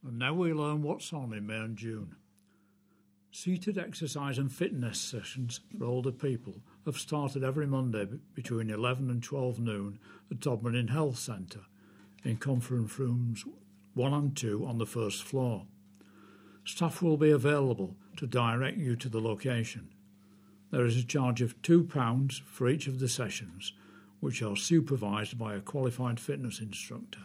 And now we learn what's on in May and June. Seated exercise and fitness sessions for older people have started every Monday between 11 and 12 noon at Todmorden Health Centre in conference rooms 1 and 2 on the first floor. Staff will be available to direct you to the location. There is a charge of £2 for each of the sessions, which are supervised by a qualified fitness instructor.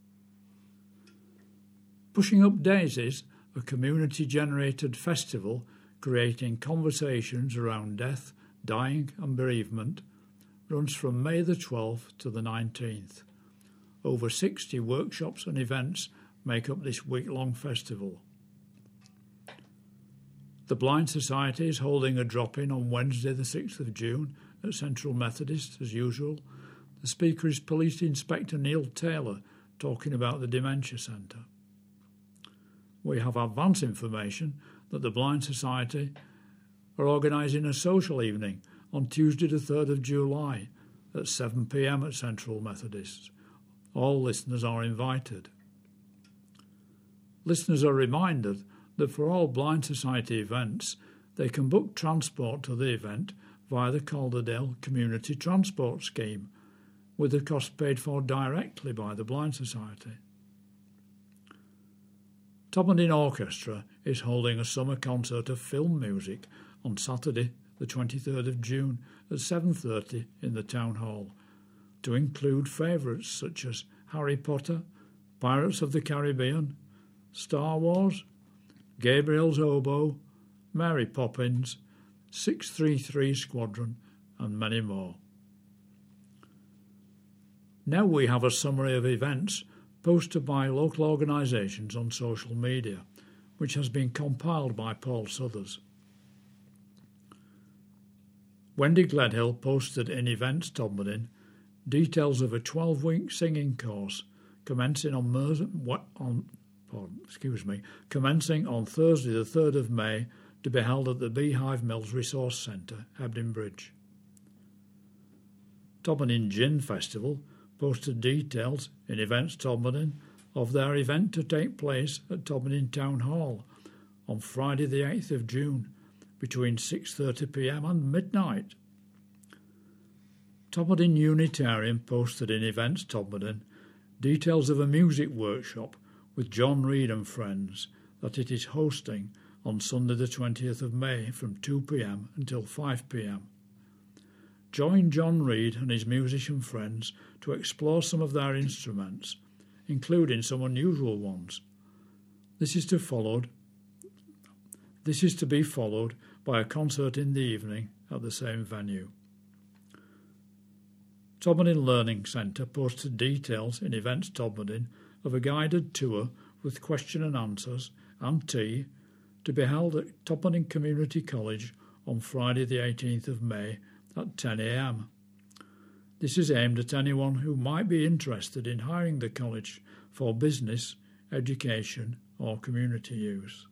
Pushing Up Daisies, a community-generated festival creating conversations around death, dying and bereavement, runs from May the 12th to the 19th. Over 60 workshops and events make up this week-long festival. The Blind Society is holding a drop-in on Wednesday the 6th of June at Central Methodist, as usual. The speaker is Police Inspector Neil Taylor, talking about the Dementia Centre. We have advance information that the Blind Society are organising a social evening on Tuesday the 3rd of July at 7 p.m. at Central Methodist. All listeners are invited. Listeners are reminded that for all Blind Society events, they can book transport to the event via the Calderdale Community Transport Scheme, with the cost paid for directly by the Blind Society. Todmorden Orchestra is holding a summer concert of film music on Saturday the 23rd of June at 7:30 in the Town Hall, to include favourites such as Harry Potter, Pirates of the Caribbean, Star Wars, Gabriel's Oboe, Mary Poppins, 633 Squadron and many more. Now we have a summary of events posted by local organisations on social media, which has been compiled by Paul Suthers. Wendy Gledhill posted in Events Todmorden details of a 12-week singing course commencing on Thursday the 3rd of May to be held at the Beehive Mills Resource Centre, Hebden Bridge. Todmorden Gin Festival posted details in Events Todmorden of their event to take place at Todmorden Town Hall on Friday the 8th of June between 6:30 p.m. and midnight. Todmorden Unitarian posted in Events Todmorden details of a music workshop with John Reed and friends that it is hosting on Sunday the 20th of May from 2 p.m. until 5 p.m. Join John Reed and his musician friends to explore some of their instruments, including some unusual ones. This is to be followed by a concert in the evening at the same venue. Todmorden Learning Centre posted details in Events Todmorden of a guided tour with question and answers and tea to be held at Todmorden Community College on Friday the 18th of May at 10 a.m. This is aimed at anyone who might be interested in hiring the college for business, education or community use.